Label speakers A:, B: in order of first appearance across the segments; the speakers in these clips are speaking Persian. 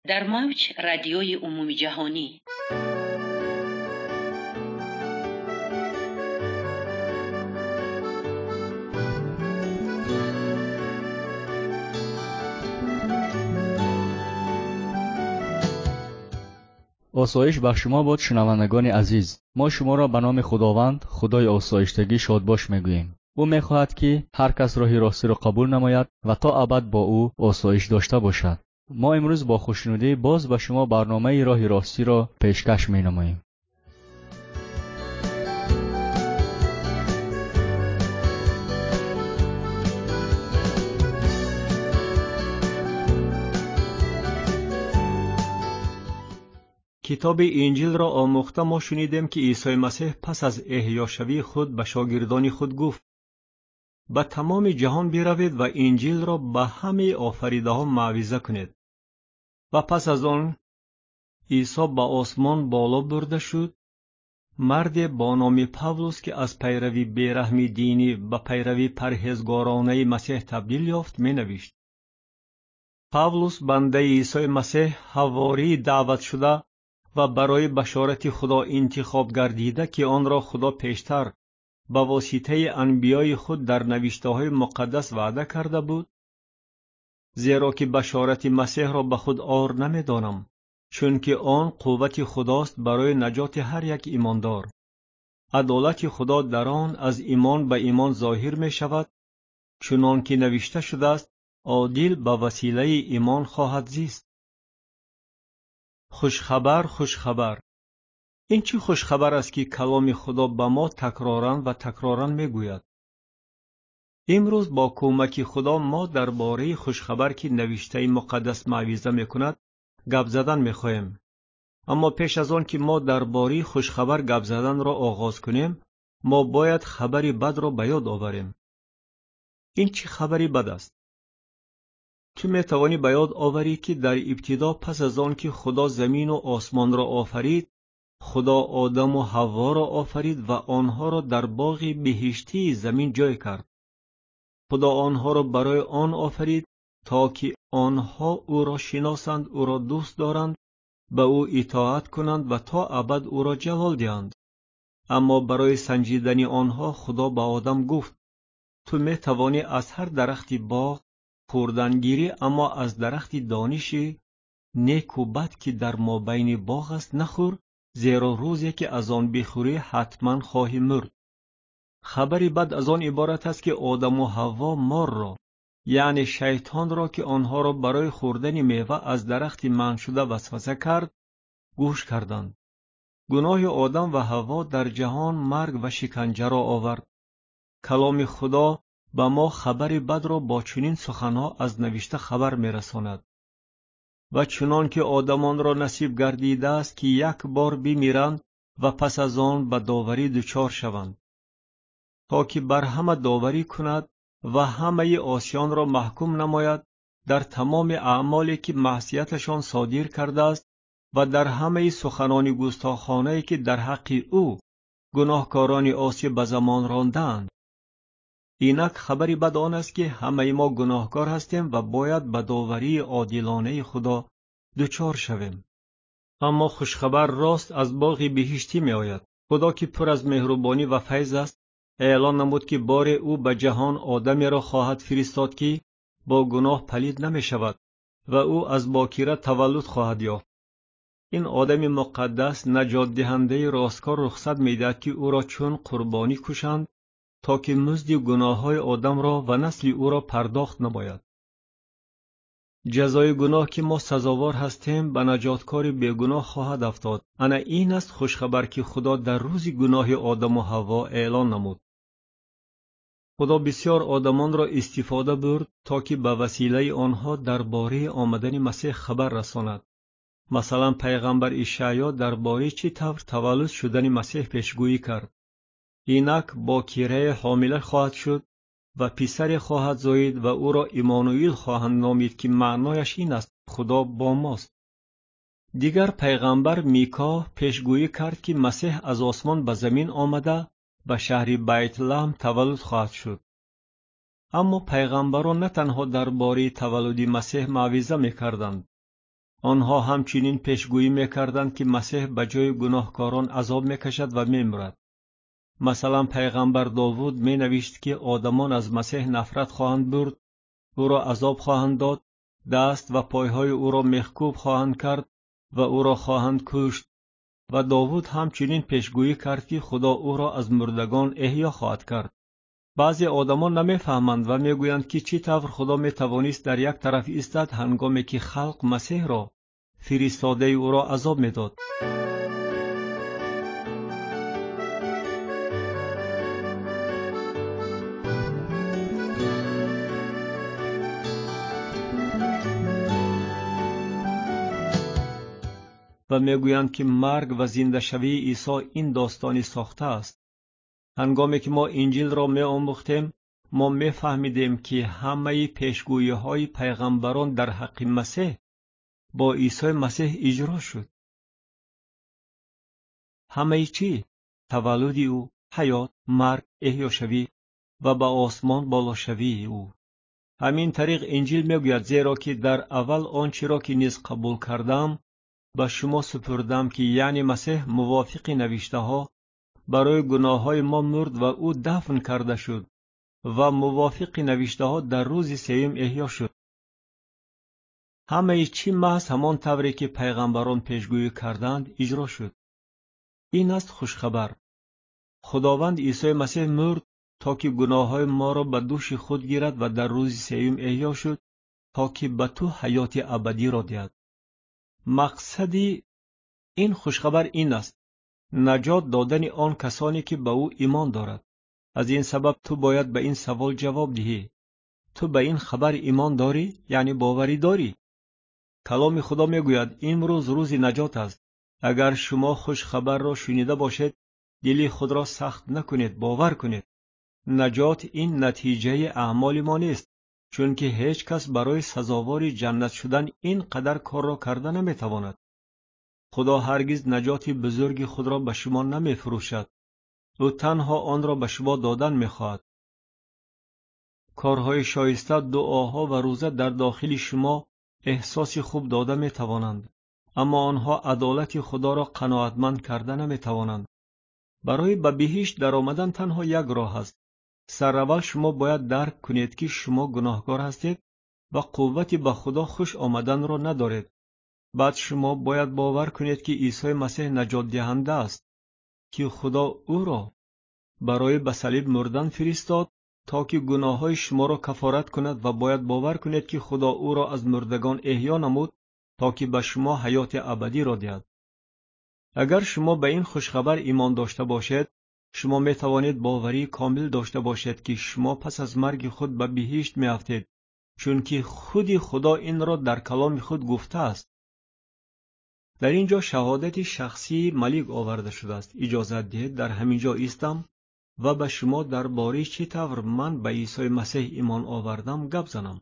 A: در موج رادیوی عمومی جهانی.
B: آسایش بر شما باد شنوندگان عزیز. ما شما را به نام خداوند خدای آسایشتگی شادباش میگوییم. او میخواهد که هر کس راه راستی را قبول نماید و تا ابد با او آسایش داشته باشد. ما امروز با خوشنودی باز به شما برنامه راه راستی را پیشکش مینماییم.
C: کتاب انجیل را آموخته ما شنیدیم که عیسی مسیح پس از احیاشوی خود به شاگردان خود گفت: به تمام جهان بروید و انجیل را به همه آفریده ها موعظه کنید. و پس از آن عیسی به آسمان بالا برده شد. مرد با نام پاولوس که از پیروی بیرحمی دینی به پیروی پرهیزگارانه مسیح تبدیل یافت می نوشت: پاولوس بنده عیسی مسیح، حواری دعوت شده و برای بشارت خدا انتخاب گردیده که آن را خدا پیشتر به واسطه انبیای خود در نوشته‌های مقدس وعده کرده بود، زیرا که بشارت مسیح را به خود عار نمی‌دانم، چون که آن قوت خداست برای نجات هر یک ایماندار. عدالت خدا در آن از ایمان به ایمان ظاهر می شود، چنان که نوشته شده است: عادل به وسیله ایمان خواهد زیست. خوشخبر، خوشخبر. این چه خوشخبر است که کلام خدا به ما تکرارن و تکرارن می گوید. امروز با کمک خدا ما درباره خوشخبر که نوشته مقدس موعظه می کند گپ زدن می خواهیم. اما پیش از آن که ما درباره خوشخبر گپ زدن را آغاز کنیم، ما باید خبری بد را به یاد آوریم. این چه خبری بد است؟ تو می توانی به یاد آوری که در ابتدا پس از آن که خدا زمین و آسمان را آفرید، خدا آدم و حوا را آفرید و آنها را در باغ بهشتی زمین جای کرد. خدا آنها را برای آن آفرید تا که آنها او را شناسند، او را دوست دارند، به او اطاعت کنند و تا ابد او را جلال دهند. اما برای سنجیدن آنها خدا به آدم گفت: تو می توانی از هر درختی باغ خوردن گیری، اما از درخت دانش نیک و بد که در مابین باغ است نخور، زیرا روزی که از آن بخوری حتما خواهی مرد. خبری بد از آن عبارت است که آدم و حوا مار را، یعنی شیطان را که آنها را برای خوردن میوه از درخت منع شده وسوسه کرد، گوش کردند. گناه آدم و حوا در جهان مرگ و شکنجه را آورد. کلام خدا به ما خبر بد را با چنین سخنها از نوشته خبر می‌رساند: و چنان که آدمان را نصیب گردیده است که یک بار بمیرند و پس از آن به داوری دچار شوند، تا که بر همه داوری کند و همه عاصیان را محکوم نماید در تمام اعمالی که معصیتشان صادر کرده است و در همه سخنان گستاخانه‌ای که در حق او گناهکاران عاصی به زمان راندند. اینک خبری بد آن است که همه ما گناهکار هستیم و باید به داوری عادلانه خدا دچار شویم. اما خوشخبر راست از باغ بهشتی می آید. خدا که پر از مهربانی و فیض است، اعلان نمود که بار او به جهان آدمی را خواهد فرستاد که با گناه پلید نمی شود و او از باکره تولد خواهد یافت. این آدم مقدس نجات دهنده راستکار رخصت می دهد که او را چون قربانی کشند تا که مزد گناه‌های آدم را و نسل او را پرداخت نماید. جزای گناه که ما سزاوار هستیم به نجاتکار بیگناه خواهد افتاد. انا این است خوشخبر که خدا در روز گناه آدم و حوا اعلان نمود. خدا بسیار آدمان را استفاده برد تا که به وسیله آنها درباره آمدن مسیح خبر رساند. مثلا پیغمبر اشعیا درباره چه طور تولد شدن مسیح پیشگویی کرد: اینک باکره حامله خواهد شد و پسر خواهد زاید و او را ایمانوئیل خواهند نامید که معنایش این است: خدا با ماست. دیگر پیغمبر میکا پیشگویی کرد که مسیح از آسمان به زمین آمده به شهر بیت لحم تولد خواهد شد. اما پیغمبران نه تنها درباره تولد مسیح موعظه میکردند، آنها همچنین پیشگویی می‌کردند که مسیح به جای گناهکاران عذاب می‌کشد و می‌میرد. مثلا پیغمبر داوود می‌نوشت که آدمان از مسیح نفرت خواهند برد، او را عذاب خواهند داد، دست و پایهای او را میخکوب خواهند کرد و او را خواهند کشت. و داوود همچنین پیشگویی کرد که خدا او را از مردگان احیا خواهد کرد. بعضی آدمان نمیفهمند و میگویند که چی طور خدا میتوانست در یک طرف ایستد هنگامی که خلق مسیح را فرستاده او را عذاب میداد. و میگویند که مرگ و زنده شوی عیسی این داستانی ساخته است. هنگامی که ما انجیل را می‌آموختیم، ما می‌فهمیدیم که همه پیشگویی‌های پیغمبران در حق مسیح با عیسی مسیح اجرا شد. همه چی، تولد او، حیات، مرگ، احیا شوی و به آسمان بالا شوی او. همین طریق انجیل میگوید زیرا که در اول آنچه را که نیز قبول کردم به شما سپردم که یعنی مسیح موافق نوشته ها برای گناه های ما مرد و او دفن کرده شد و موافق نوشته ها در روز سوم احیا شد. همه چی محض همان طوری که پیغمبران پیشگویی کردند اجرا شد. این است خوشخبر. خداوند عیسی مسیح مرد تا که گناه های ما را به دوش خود گیرد و در روز سوم احیا شد تا که به تو حیات ابدی را دهد. مقصد این خوشخبر این است: نجات دادن آن کسانی که به او ایمان دارد. از این سبب تو باید به این سوال جواب دهی: تو به این خبر ایمان داری؟ یعنی باوری داری؟ کلام خدا میگوید امروز روز نجات است. اگر شما خوش خبر را شنیده باشید، دل خود را سخت نکنید، باور کنید. نجات این نتیجه اعمال ما نیست، چون که هیچ کس برای سزاوار جنت شدن این قدر کار را کرده نمیتواند. خدا هرگز نجات بزرگ خود را به شما نمیفروشد. او تنها آن را به شما دادن میخواهد. کارهای شایسته، دعاها و روزه در داخل شما احساس خوب داده میتوانند، اما آنها عدالت خدا را قناعتمند کرده نمیتوانند. برای به بهشت در آمدن تنها یک راه است. سراول شما باید درک کنید که شما گناهکار هستید و قوت به خدا خوش آمدن را ندارید. بعد شما باید باور کنید که عیسی مسیح نجات دهنده است، که خدا او را برای به صلیب مردن فرستاد تا که گناههای شما را کفارت کند و باید باور کنید که خدا او را از مردگان احیا نمود تا که به شما حیات ابدی را دهد. اگر شما به این خوشخبر ایمان داشته باشید، شما می توانید باوری کامل داشته باشید که شما پس از مرگ خود به بهشت می افتید، چون که خود خدا این را در کلام خود گفته است. در اینجا شهادت شخصی ملیک آورده شده است. اجازه دهید در همینجا ایستم و به شما درباره چه طور من به عیسی مسیح ایمان آوردم گپ زنم.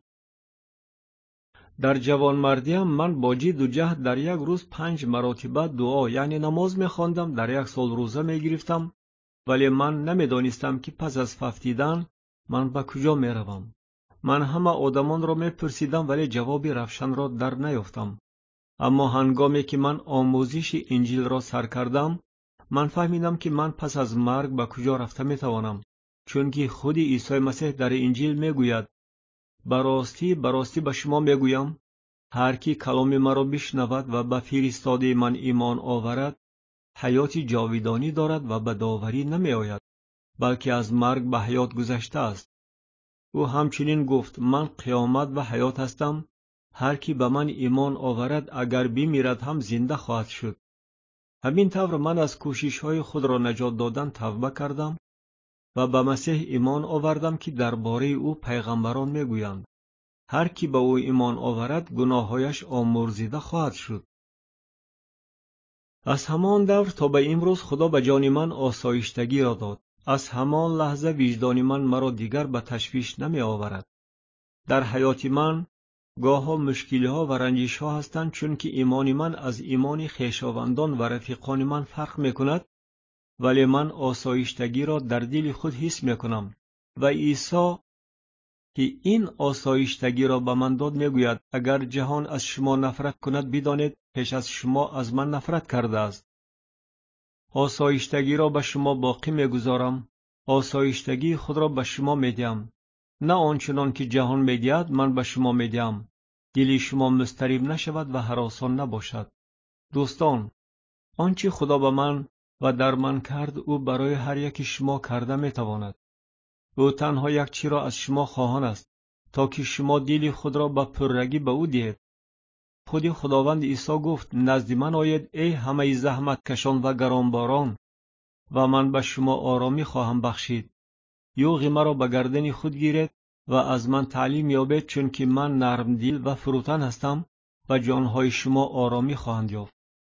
C: در جوانمردیم من با جد و جهد در یک روز 5 مرتبه دعا یعنی نماز می‌خواندم، در یک سال روزه می‌گرفتم، ولی من نمی‌دانستم که پس از ففتیدن من به کجا می‌روم. من همه آدمان را می‌پرسیدم ولی جواب روشن را در نیافتم. اما هنگامی که من آموزش انجیل را سر کردم، من فهمیدم که من پس از مرگ به کجا رفته می‌توانم، چون که خود عیسی مسیح در انجیل می‌گوید: براستی به شما میگویم هر کی کلام مرا بشنود و به فرستاده من ایمان آورد حیات جاودانی دارد و به داوری نمی آید، بلکه از مرگ به حیات گذشته است. او همچنین گفت: من قیامت و حیات هستم. هر کی به من ایمان آورد اگر بمیرد هم زنده خواهد شد. همین طور من از کوشش های خود را نجات دادن توبه کردم و به مسیح ایمان آوردم که درباره او پیغمبران میگویند: هر کی به او ایمان آورد گناهایش آمرزیده خواهد شد. از همان دور تا به امروز خدا به جان من آسایشتگی را داد. از همان لحظه وجدان من مرا دیگر به تشویش نمی آورد. در حیات من گاه ها مشکلی ها و رنجش ها هستند، چون که ایمان من از ایمان خویشاوندان و رفیقان من فرق می کند، ولی من آسایشتگی را در دل خود حس می کنم و عیسی که این آسایشتگی را به من داد میگوید اگر جهان از شما نفرت کند بدانید پیش از شما از من نفرت کرده است. آسایشتگی را به شما باقی میگذارم، آسایشتگی خود را به شما میدهم، نه آنچنان که جهان میدهد من به شما میدهم. دل شما مضطرب نشود و هراسان نباشد. دوستان، آنچه خدا به من و در من کرد او برای هر یک شما کرده میتواند. او تنها یک چیز را از شما خواهان است تا که شما دل خود را به پررگی به او دهید. خود خداوند عیسی گفت نزد من آیید ای همه زحمت کشان و گرانباران و من به شما آرامی خواهم بخشید. یوغ مرا به گردن خود گیرید و از من تعلیم یابید چون که من نرم دل و فروتن هستم و جانهای شما آرامی خواهند یافت.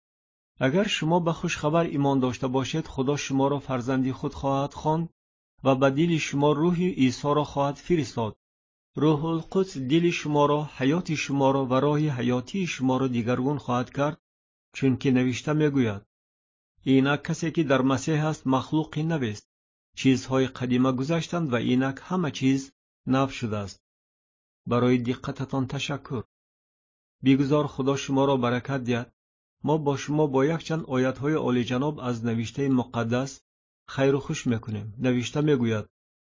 C: اگر شما به خوش خبر ایمان داشته باشید خدا شما را فرزندی خود خواهد خواند و به دل شما روح عیسی را خواهد فرستاد. روح القدس دل شما را، حیات شما را و راه حیاتی شما را دیگرگون خواهد کرد، چون که نوشته میگوید اینک کسی که در مسیح است مخلوقی نو است، چیزهای قدیمه گذشتند و اینک همه چیز نو شده است. برای دقتتان تشکر. بگذار خدا شما را برکت دهد. ما با شما با یک چند آیت‌های عالی جناب از نوشته مقدس خیر و خوش میکنیم. نوشته میگوید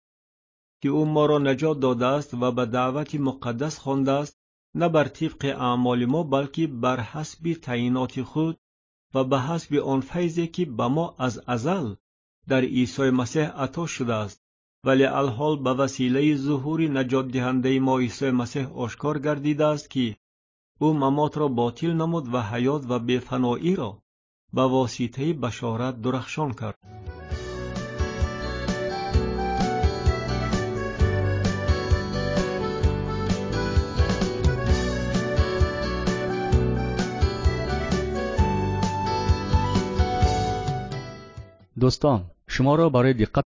C: که او ما را نجات داده است و به دعوت مقدس خوانده است، نه بر طبق اعمال ما بلکه بر حسب تعیینات خود و به حسب آن فیضی که به ما از ازل در عیسی مسیح عطا شده است، ولی الحال به وسیله ظهور نجات دهنده ما عیسی مسیح آشکار گردیده است که او ممات را باطل نمود و حیات و بی‌فنایی را به واسطه بشارت درخشان کرد.
B: دوستان، شما را برای دقت